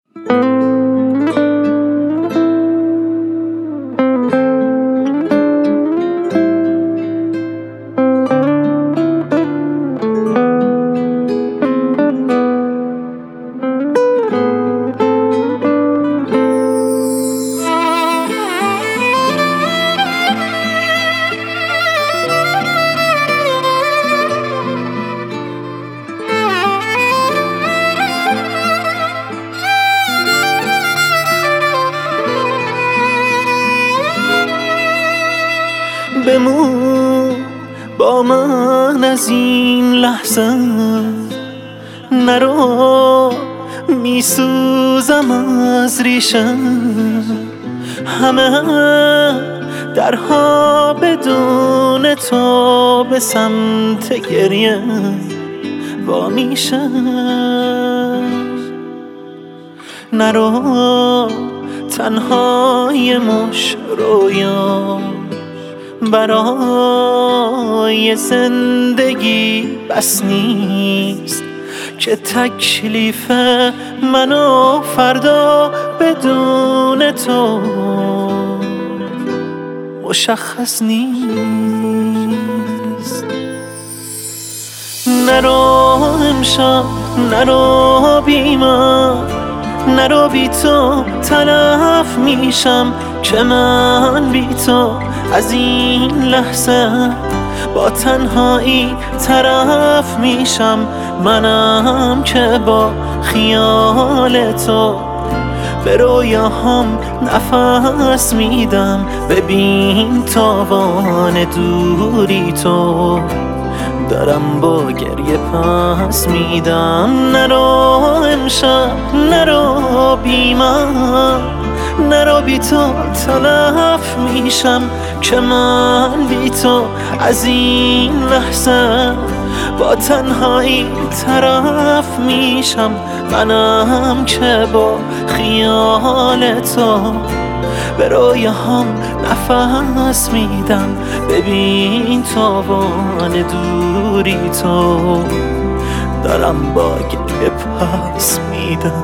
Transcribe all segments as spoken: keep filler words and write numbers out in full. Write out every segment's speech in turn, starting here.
بمون با من از این لحظه، نرو میسوزم از ریشه. همه درها بدون تو به سمت گریه وا میشه. نرو تنهای مش رویا برای زندگی بس نیست که تکلیف منو فردا بدون تو مشخص نیست. نرو امشب، نرو بی من، نرو بی تو تلف میشم که من بی تو از این لحظه با تنهایی طرف میشم. منم که با خیال تو به رویاهام نفس میدم. ببین تاوان دوری تو دارم با گریه پس میدم. نرو امشب، نرو بی من، نرو بی تو تلف میشم که من بی تو از این لحظه با تنهایی طرف میشم. منم که با خیال تو به رویاهام نفس میدم. ببین تاوان دوری تو دارم با گریه پس میدم.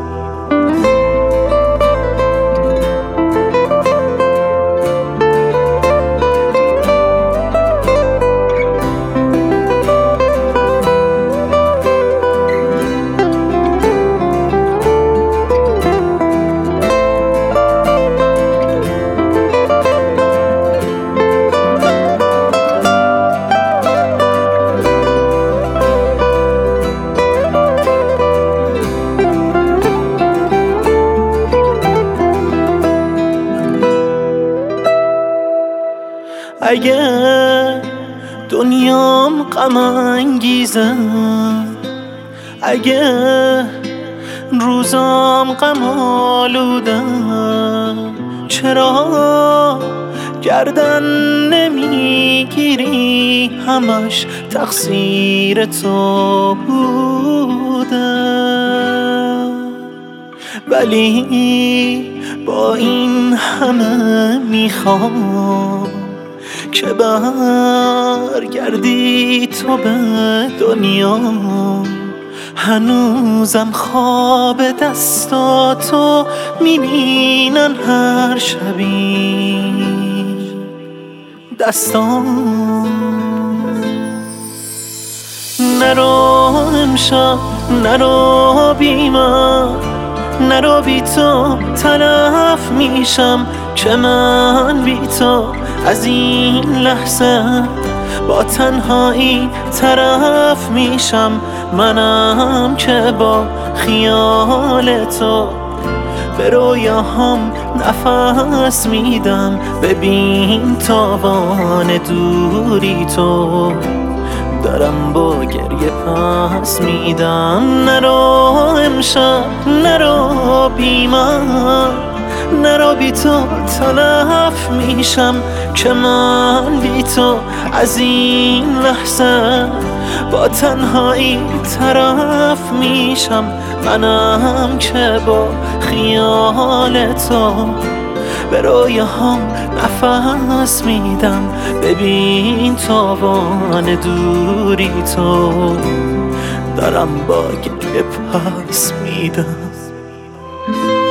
اگه دنیام غم انگیزه، اگه روزام غم آلوده، چرا گردن نمیگیری؟ همش تقصیر تو بوده. ولی با این همه میخوام که برگردی تو به دنیا. هنوزم خواب دستاتو میبینن هر شبی دستان. نرو امشب، نرو بی من، نرو بی تو تلف میشم که من بی تو از این لحظه با تنهایی طرف میشم. منم که با خیال تو به رویاهام نفس میدم. ببین تاوان دوری تو دارم با گریه پس میدم. نرو امشب، نرو بی من، نرو بی تو تلف میشم که من بی تو از این لحظه با تنهایی طرف میشم. منم که با خیال تو به رویاهام نفس میدم. ببین تاوان دوری تو دارم با گریه پس میدم. شد.